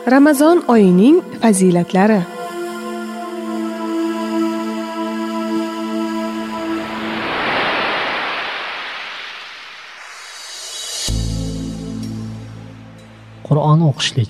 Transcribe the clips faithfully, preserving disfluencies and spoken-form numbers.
Ramazon oyining fazilatlari. Qur'on o'qishlik.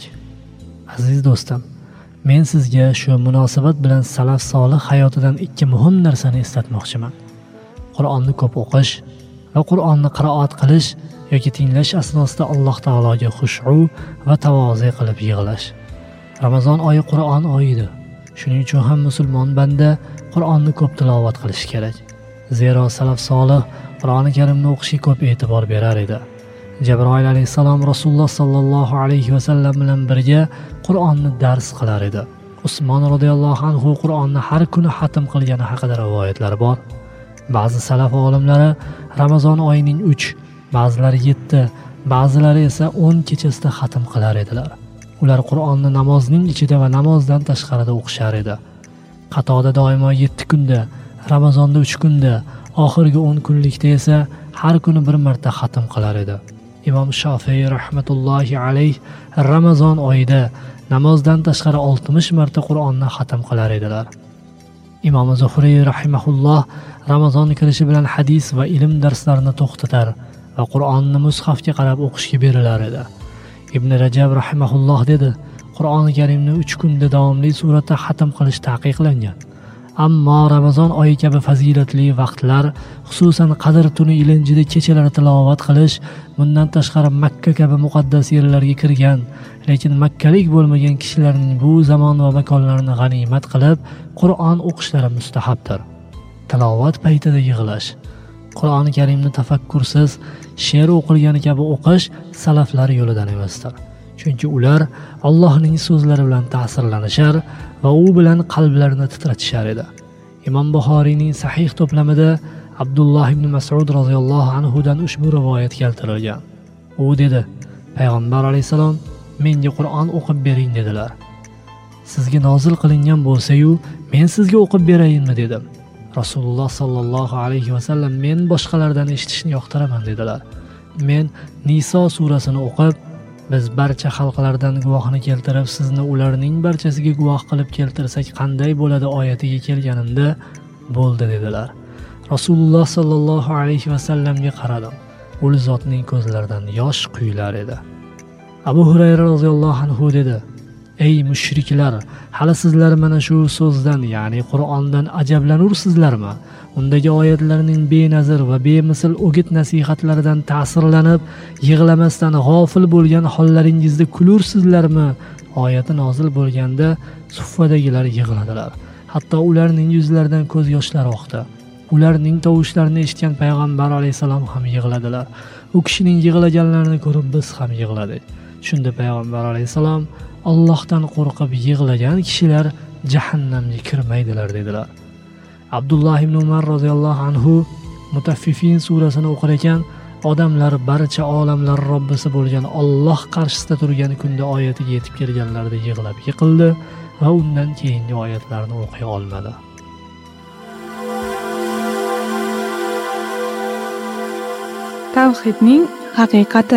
Aziz do'stim, men sizga shu munosabat bilan salaf solih hayotidan ikki muhim narsani eslatmoqchiman. Qur'onni ko'p o'qish va Qur'onni qiroat qilish yoki tinglash asnosida Alloh taologa xushu va tavozi qilib yig'lash. Ramazon oyi Qur'on oyidir. Shuning uchun ham musulmon banda Qur'onni ko'p tilovat qilish kerak. Zero salaf solih Qur'oni Karimni o'qishga ko'p e'tibor berar edi. Jabroil alayhissalom Rasululloh sallallohu alayhi va sallam bilan birga Qur'onni dars qilar edi. Usmon radhiyallohu anhu Qur'onni har kuni xatm qilgani haqida rivoyatlar bor. Ba'zi salaf olimlari Ramazon oyining uch, ba'zilari yetti, ba'zilari esa o'n kechasida xatm qilar edilar. Ular Qur'onni namozning ichida va namozdan tashqarida o'qishar edi. Qatoda doimo yetti kunda, Ramazonda uch kunda, oxirgi o'n kunlikda esa har kuni bir marta xatm qilar edi. Imom Shofiy rahmatullohi alayh Ramazon oyida namozdan tashqari oltmish marta Qur'onni xatm qilar edilar. Imom Zuhriy rahimahulloh Ramazon kirishi bilan hadis va ilm darslarini to'xtatar va Qur'onni mushafga qarab o'qishga berilar edi. Ibn Rajab rahimahulloh dedi: Qur'oni Karimni uch kunda davomli suratda xatm qilish taqiqlangan. Ammo Ramazon oyi kabi fazilatli vaqtlar, xususan Qadr tuni ilinjida kechalar tilovat qilish, bundan tashqari Makka kabi muqaddas yerlarga kirgan, lekin makkalik bo'lmagan kishilarning bu zamon va makonlarni g'animat qilib Qur'on o'qishlari mustahabdir. Tilovat paytida yig'lash. Qur'oni Karimni tafakkursiz, she'r o'qilgani kabi o'qish salaflar yo'lidan emasdir. Chunki ular Allohning so'zlari bilan ta'sirlanishar va u bilan qalblarini titratishar edi. Imom Buxoriyning sahih to'plamida Abdulloh ibn Mas'ud roziyallohu anhu dan ushbu rivoyat keltirilgan. U dedi: Payg'ambar alayhisalom menga Qur'on o'qib bering dedilar. Sizga nozil qilingan bo'lsa-yu, men sizga o'qib berayinmi dedim. Rasululloh sallallohu alayhi va sallam men boshqalardan eshitishni yoqtiraman dedilar. Men Niso surasini o'qib, biz barcha xalqlardan guvohni keltirib, sizni ularning barchasiga guvoh qilib keltirsak qanday bo'ladi oyatiga kelganimda bo'ldi dedilar. Rasululloh sallallohu alayhi va sallamga qaradim. U zotning ko'zlaridan yosh quyular edi. Abu Hurayra roziyallohu anhu dedi: Ey mushriklar, hali sizlar mana shu so'zdan, ya'ni Qur'ondan ajablanursizlarmi? Undagi oyatlarning benazir va bemisl o'git nasihatlaridan ta'sirlanib, yig'lamasdan g'ofil bo'lgan hollaringizda kulursizlarmi? Oyati nozil bo'lganda suffadagilar yig'ladilar. Hatto ularning yuzlaridan ko'z yoshlari oqdi. Ularning tovushlarini eshitgan payg'ambar alayhisalom ham yig'ladilar. U kishining yig'laganlarini ko'rib biz ham yig'ladik. Shunda payg'ambar alayhisalom Allohdan qo'rqib yig'lagan kishilar jahannamga kirmaydilar dedilar. Abdulloh ibn Umar roziyallohu anhu Mutaffifin surasini o'qir ekan, odamlar barcha olamlar Robbisi bo'lgan Alloh qarshisida turgan kunda oyatiga yetib kelganlarida yig'lab yiqildi va undan keyingi oyatlarni o'qiy olmadi. Tavhidning haqiqati.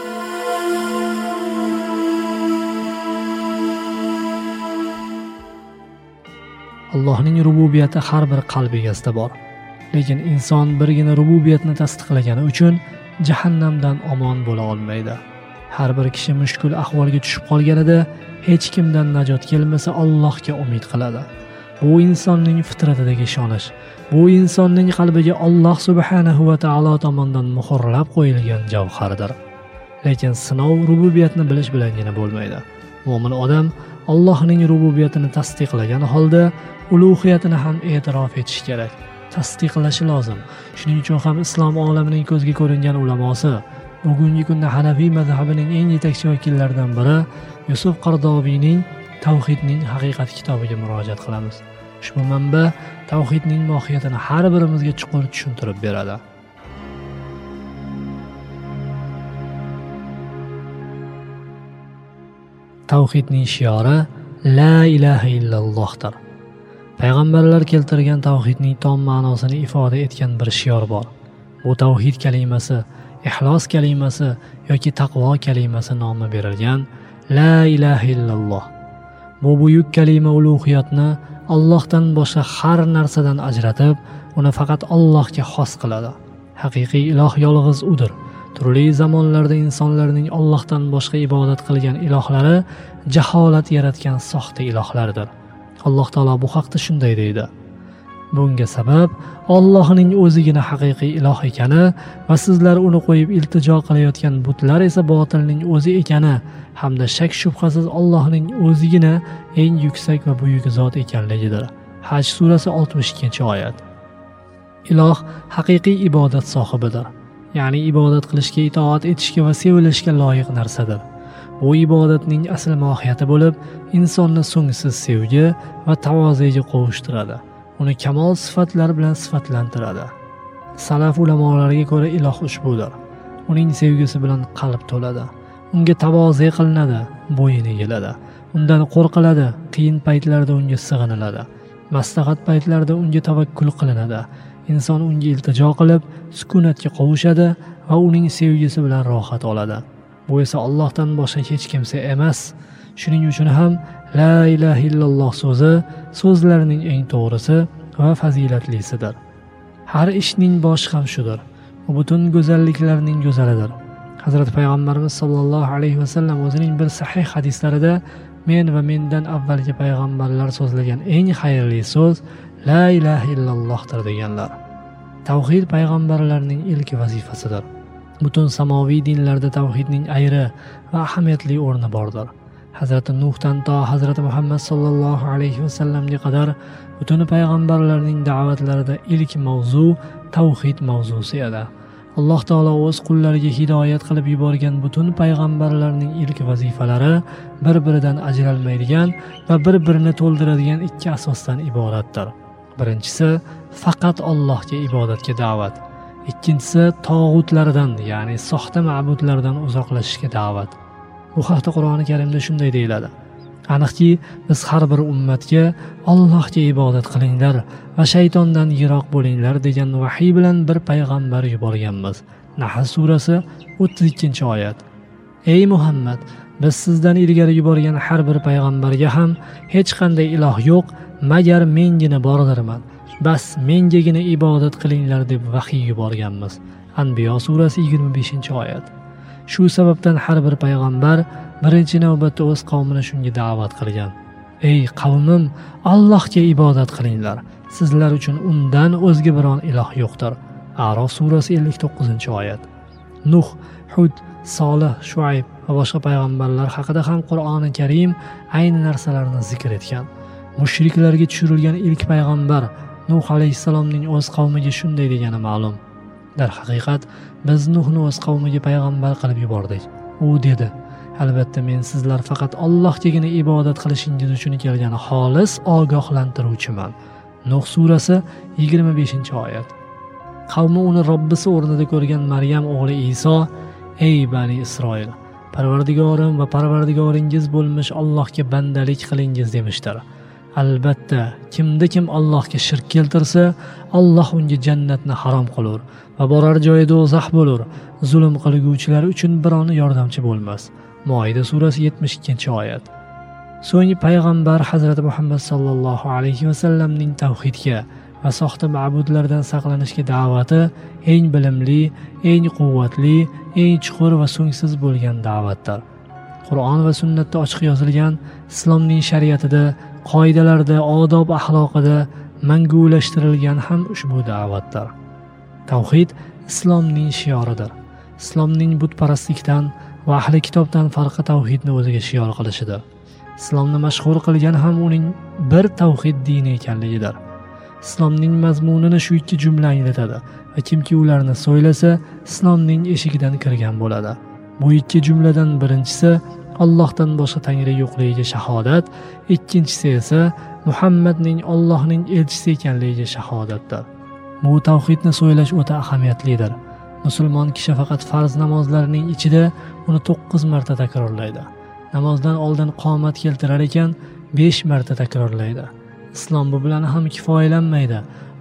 Allohning rububiyati har bir qalb egasida bor. Lekin inson birgina rububiyatni tasdiqlagani uchun jahannamdan omon bo'la olmaydi. Har bir kishi mushkul ahvolga tushib qolganida hech kimdan najot kelmasa Allohga umid qiladi. Bu insonning fitratidagi ishonish. Bu insonning qalbiga Alloh subhanahu va taolo tomonidan muhrlab qo'yilgan javhardir. Lekin sinov rububiyatni bilish bilangina bo'lmaydi. Mo'min odam Allohning rububiyatini tasdiqlagan holda ulug'iyatini ham e'tirof etish kerak, tasdiqlashi lozim. Shuning uchun ham islom olamining ko'zga ko'ringan ulamosi, bugungi kunda Hanafiy mazhabining eng yetakchi vakillaridan biri Yusuf Qardoviyning Tavhidning haqiqati kitobiga murojaat qilamiz. Ushbu manba tavhidning mohiyatini har birimizga chuqur tushuntirib beradi. Tavhidning shiori La ilaha illallohdir. Payg'ambarlar keltirgan tavhidning tom ma'nosini ifoda etgan bir shior bor. Bu tavhid kalimasi, ixlos kalimasi yoki taqvo kalimasi nomi berilgan La ilaha illalloh. Bu buyuk kalima ulug'iyatni Allohdan boshqa har narsadan ajratib, uni faqat Allohga xos qiladi. Haqiqiy iloh yolg'iz udir. Turli zamonlarda insonlarning Allohdan boshqa ibodat qilgan ilohlari jaholat yaratgan soxta ilohlardir. Alloh taolo bu haqda shunday deydi: bunga sabab Allohning o'zigina haqiqiy iloh ekani va sizlar uni qo'yib iltijo qilayotgan butlar esa botilning o'zi ekani hamda shak shubhasiz Allohning o'zigina eng yuksak va buyuk zot ekanligidir. Haj surasi oltmish ikkinchi oyat. Iloh haqiqiy ibodat sohibidir. Ya'ni ibodat qilishga, itoat etishga va sevilishga loyiq narsadir. Bu ibodatning asl mohiyati bo'lib, insonni so'ngsiz sevgi va tavoziga qovushtiradi. Uni kamol sifatlar bilan sifatlantiradi. Salaf ulamolariga ko'ra iloh ushbudir. Uning sevgisi bilan qalb to'ladi. Unga tavozi qilinadi, bo'yin egiladi. Undan qo'rqiladi, qiyin paytlarda unga sig'iniladi. Maslahat paytlarida unga tavakkul qilinadi. Inson unga iltijo qilib, sukunatga qovushadi va uning sevgisi bilan rohat oladi. Bu esa Allohdan boshqa hech kimsa emas. Shuning uchun ham la ilaha illalloh so'zi so'zlarning eng to'g'risi va fazilatlisidir. Har ishning boshi ham shudir. U butun go'zalliklarning go'zalidir. Hazrat payg'ambarimiz sollallohu alayhi vasallam o'zining bir sahih hadislarida men va mendan avvalgi payg'ambarlar so'zlagan eng xayrli so'z la ilaha illallohdir deganlar. Tavhid payg'ambarlarning ilk vazifasidir. Butun samoviy dinlarda tavhidning ayri va ahamiyatli o'rni bordir. Hazrat Nuhdan to Hazrat Muhammad sallallohu alayhi vasallamga qadar butun payg'ambarlarning da'vatlarida ilk mavzu tavhid mavzusi edi. Alloh taolo o'z qullariga hidoyat qilib yuborgan butun payg'ambarlarning ilk vazifalari bir-biridan ajralmaydigan va bir-birini to'ldiradigan ikki asosdan iboratdir. Birinchisi faqat Allohga ibodatga da'vat. Ikkinchisi tog'utlardan, ya'ni soxta ma'budlardan uzoqlashishga da'vat. Bu haqda Qur'oni Karimda shunday deyiladi: aniqki biz har bir ummatga Allohga ibodat qilinglar va shaytondan yiroq bo'linglar degan vahiy bilan bir payg'ambar yuborganmiz. Nahl surasi o'ttiz ikkinchi oyat. Ey Muhammad, biz sizdan ilgari yuborgan har bir payg'ambarga ham hech qanday iloh yo'q magar mengina bordirman. Bas mengagina ibodat qilinglar deb vahiy yuborganmiz. Anbiyo surasi yigirma beshinchi oyat. Shu sababdan har bir payg'ambar birinchi navbatda o'z qavmini shunga da'vat qilgan. Ey qavmim, Allohga ibodat qilinglar. Sizlar uchun undan o'zga biron iloh yo'qdir. A'rof surasi ellik to'qqizinchi oyat. Nuh, Hud, Solih, Shuayb va boshqa payg'ambarlar haqida ham Qur'oni Karim ayni narsalarni zikr etgan. Mushriklarga tushirilgan ilk payg'ambar Nuh alayhisalomning o'z qavmiga shunday degani ma'lum. Dar haqiqat biz Nuhni o'z qavmiga payg'ambar qilib yubordik. U dedi: albatta men sizlar faqat Allohgagina ibodat qilishingiz uchun kelgan xolis ogohlantiruvchiman. Nuh surasi yigirma beshinchi oyat. Qavmi uni Robbisi o'rnida ko'rgan Maryam o'g'li Iso: ey bani Isroil, Parvardigorim va Parvardigoringiz bo'lmish Allohga bandalik qilingiz demişdir. Albatta, kimda kim Allohga shirk keltirsa, Alloh unga jannatni harom qilur va borar joyi do'zax bo'lur. Zulm qilguvchilar uchun biron yordamchi bo'lmas. Moida surasi yetmish ikkinchi oyat. So'ng payg'ambar Hazrat Muhammad sallallohu alayhi vasallamning tavhidga va soxta ma'budlardan saqlanishga da'vati eng bilimli, eng quvvatli, eng chuqur va so'ngsiz bo'lgan da'vatdir. Qur'on va sunnatda ochiq yozilgan islomning shariatida, qoidalarda, odob axloqida mangulashtirilgan ham ushbu da'vatdir. Tavhid islomning shioridir. Islomning butparastlikdan va ahli kitobdan farqi tavhidni o'ziga shior qilishidir. Islomni mashhur qilgan ham uning bir tavhid dini ekanligidir. Islomning mazmunini shu ikki jumla anglatadi va kimki ularni so'ylasa, islomning eshigidan kirgan bo'ladi. Bu ikki jumladan birinchisi Allohdan boshqa tangri yo'qligiga shahodat, ikkinchisi esa Muhammadning Allohning elchisi ekanligiga shahodatdir. Bu tavhidni so'ylash o'ta ahamiyatlidir. Musulmon kishi faqat farz namozlarining ichida uni to'qqiz marta takrorlaydi. Namozdan oldin qomat keltirar ekan besh marta takrorlaydi. Islom bu bilan ham kifoyalanmaydi.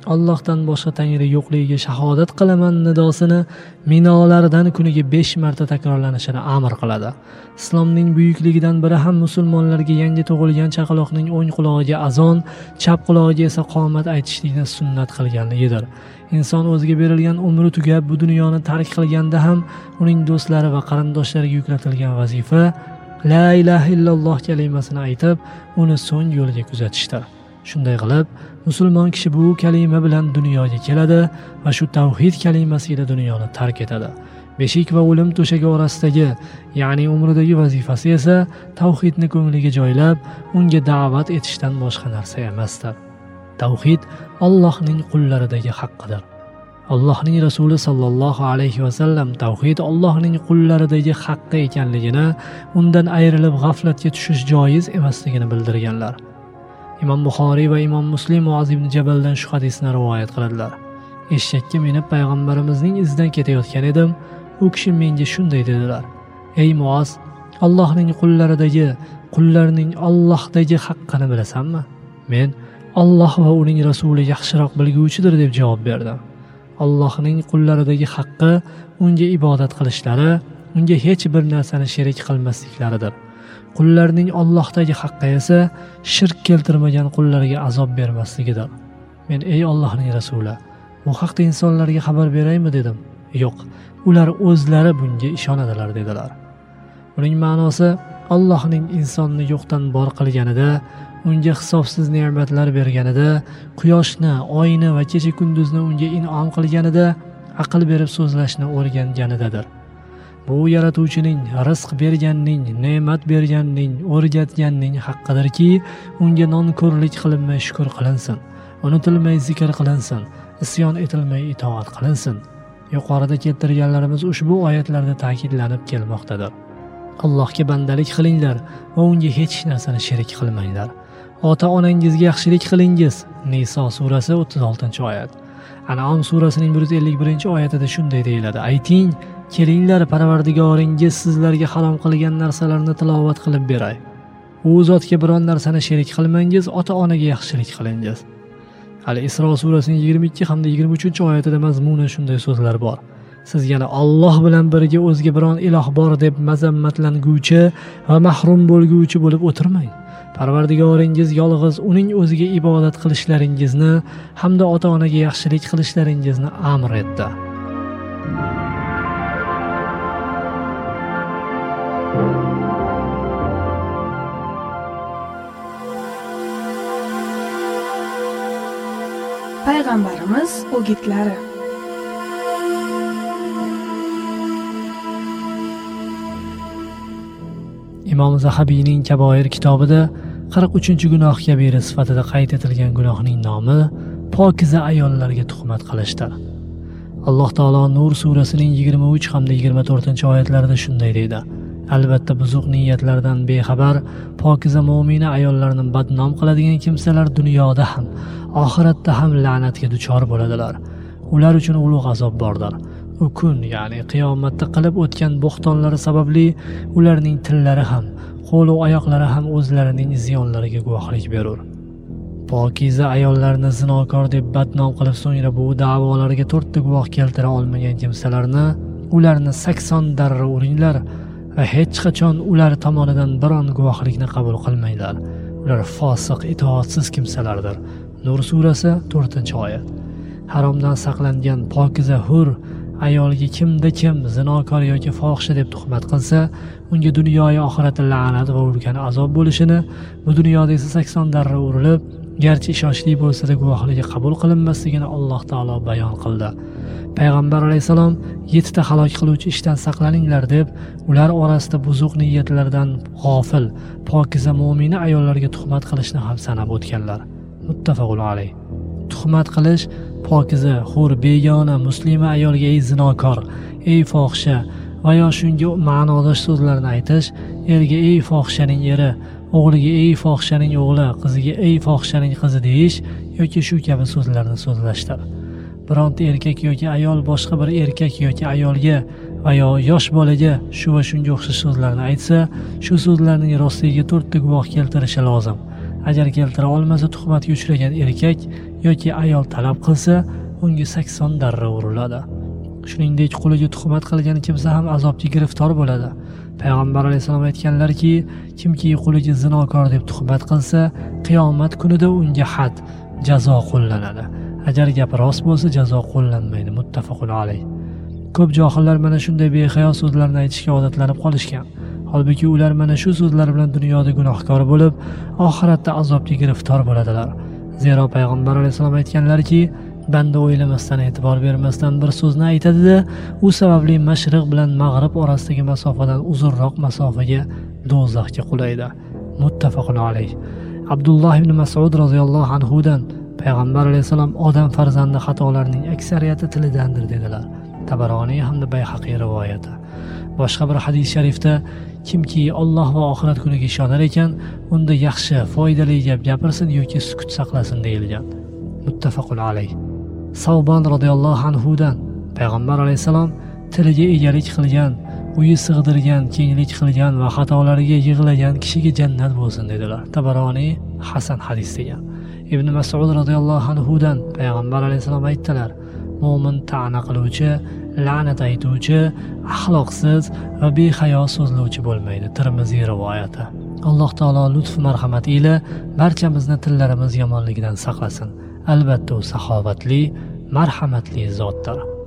Allohdan boshqa tangri yo'qligiga shahodat qilaman nidosini minolardan kuniga besh marta takrorlanishini amr qiladi. Islomning buyukligidan biri ham musulmonlarga yangi tug'ilgan chaqaloqning o'ng qulog'iga azon, chap qulog'iga esa qomat aytishlikni sunnat qilganligidir. Inson o'ziga berilgan umri tugab bu dunyoni tark qilganda ham uning do'stlari va qarindoshlariga yuklatilgan vazifa la ilaha illalloh kalimasini aytib, uni so'ng yo'liga kuzatishdir. Shunday qilib, musulmon kishi bu kalima bilan dunyoga keladi va shu tavhid kalimasi ila dunyoni tark etadi. Beshik va o'lim to'shagi orasidagi, ya'ni umridagi vazifasi esa tavhidni ko'ngliga joylab, unga da'vat etishdan boshqa narsa emasdir. Tavhid Allohning qullaridagi haqqidir. Allohning Rasuli sallallohu alayhi va sallam tavhid Allohning qullaridagi haqqi ekanligini, undan ayrilib g'aflatga tushish joiz emasligini bildirganlar. Imom Buxoriy va Imom Muslim Muoz ibn Jabaldan shu hadisni rivoyat qiladilar. Eshakka minib payg'ambarimizning izidan ketayotgan edim. U kishi menga shunday dedilar: "Ey Muoz, Allohning qullaridagi, qullarning Allohdagi haqqini bilasanmi?" Men Alloh va uning rasuli yaxshiroq bilguvchidir deb javob berdim. Allohning qullaridagi haqqi unga ibodat qilishlari, unga hech bir narsani sherik qilmasliklaridir. Qullarning Allohdagi haqqi esa shirk keltirmagan qullarga azob bermasligidir. Men ey Allohning rasuli, bu haqda insonlarga xabar beraymi dedim. Yo'q, ular o'zlari bunga ishonadilar dedilar. Uning ma'nosi Allohning insonni yo'qdan bor qilganida, unga hisobsiz ne'matlar berganida, quyoshni, oyni va kecha kunduzni unga in'om qilganida, aql berib so'zlashni o'rganganidadir. Bu yaratuvchining, rizq berganning, ne'mat berganning, o'rgatganning haqqidirki, unga nonko'rlik qilinmay shukr qilinsin, unutilmay zikr qilinsin, isyon etilmay itoat qilinsin. Yuqorida keltirganlarimiz ushbu oyatlarda ta'kidlanib kelmoqdadir. Allohga bandalik qilinglar va unga hech narsani sherik qilmanglar. Ota-onangizga yaxshilik qilingiz. Niso surasi o'ttiz oltinchi oyat. An'am surasining bir yuz ellik birinchi oyatida shunday deyiladi: Ayting, kelinglar, Parvardigoringiz sizlarga harom qilgan narsalarni tilovat qilib beray. U zotga biron narsani sherik qilmangiz, ota-onaga yaxshilik qilingiz. Al-Isro surasining yigirma ikki hamda yigirma uchinchi oyatida mazmuna shunday so'zlar bor. Siz yana Alloh bilan birga o'zga biron iloh bor deb mazammatlanguvchi va mahrum bo'lguvchi bo'lib o'tirmang. Parvardigoringiz yolg'iz uning o'ziga ibodat qilishlaringizni hamda ota-onaga yaxshilik qilishlaringizni amr etdi. Payg'ambarimiz o'gitlari. Imom Zahabiyning Kaboir kitobida qirq uchinchi gunoh kabira sifatida qayd etilgan gunohning nomi pokiza ayollarga tuhmat qilishdir. Alloh taolo Nur surasining yigirma uch hamda yigirma to'rtinchi oyatlarida shunday deydi: Albatta buzuq niyatlardan bexabar pokiza mu'mina ayollarni badnom qiladigan kimsalar dunyoda ham, oxiratda ham la'natga duchor bo'ladilar. Ular uchun ulug' azob bordir. U kun, ya'ni qiyomatda qilib o'tgan bo'xtonlari sababli ularning tillari ham, qo'l va oyoqlari ham o'zlarining ziyonlariga guvohlik berur. Pokiza ayollarni zinokor deb badnom qilib, so'ngra bu da'volarga to'rtta guvoh keltira olmagan kimsalarni, ularni sakson darra uringlar va hech qachon ular tomonidan biron guvohlikni qabul qilmanglar. Ular fosiq, itoatsiz kimsalardir. Nur surasi to'rtinchi oyat. Haromdan saqlangan pokiza hur ayolga kimda kim zinokor yoki fohisha deb tuhmat qilsa, unga dunyo va oxiratda la'nat va ulkan azob bo'lishini, bu dunyoda esa sakson darra urilib, garchi ishonchli bo'lsa-da guvohligi qabul qilinmasligini Alloh taolo bayon qildi. Payg'ambar alayhisalom yettita halok qiluvchi ishdan saqlaninglar deb, ular orasida buzuq niyatlardan g'ofil, pokiza mu'mina ayollarga tuhmat qilishni ham sanab o'tganlar. Muttafaqun alayh. Tuhmat qilish pokiza, hur, begona, muslima ayolga ey zinokor, ey fohisha va yo shunga ma'nodosh so'zlarni aytish, erga ey fohishaning eri, o'g'liga ey fohishaning o'g'li, qiziga ey fohishaning qizi deyish yoki shu kabi so'zlarni so'zlashdir. Bironta erkak yoki ayol boshqa bir erkak yoki ayolga va yo yosh bolaga shu va shunga o'xshash so'zlarni aytsa, shu so'zlarning rostligiga to'rtta guvoh keltirishi lozim. agar keltira olmasa tuhmatga uchragan erkak yoki ayol talab qilsa, unga sakson darra uriladi. Shuningdek, qo'liga tuhmat qilgan kimsa ham azobga giriftor bo'ladi. Payg'ambar alayhisalom aytganlarki, kimki qo'liga zinokor deb tuhmat qilsa, qiyomat kunida unga had, jazo qo'llanadi. Agar gap rost bo'lsa, jazo qo'llanmaydi. Muttafaqun alayh. Ko'p johillar mana shunday behayo so'zlarni aytishga odatlanib qolishgan. Holbuki ular mana shu so'zlar bilan dunyoda gunohkor bo'lib, oxiratda azobga giriftor bo'ladilar. Zero payg'ambar alayhisalom aytganlarki, banda o'ylamasdan, e'tibor bermasdan bir so'zni aytadi-da, u sababli mashriq bilan mag'rib orasidagi masofadan uzunroq masofaga do'zaxga qulaydi. Muttafaqun alayh. Abdulloh ibn Mas'ud roziyallohu anhu dan payg'ambar alayhisalom odam farzandi xatolarning aksariyati tilidandir dedilar. Tabaroniy hamda Bayhaqiy rivoyati. Boshqa bir hadis sharifda kimki Alloh va oxirat kuniga ishonar ekan, unda yaxshi, foydali gap gapirsin yoki sukut saqlasin deyilgan. Muttafaqun alayh. Savbon radhiyallohu anhu dan payg'ambar alayhisalom tiliga egalik qilgan, uyi sig'dirgan, kenglik qilgan va xatolariga yig'lagan kishiga jannat bo'lsin dedilar. Tabaroniy hasan hadis degan. Ibn Mas'ud radhiyallohu anhu dan payg'ambar alayhisalom aytdilar: mo'min ta'na qiluvchi, la'nat aytuvchi, axloqsiz va behayo so'zlovchi bo'lmaydi. Tirmiziy rivoyati. Alloh taolo lutf marhamati ila barchamizni tillarimiz yomonligidan saqlasin. Albatta u saxovatli, marhamatli zotdir.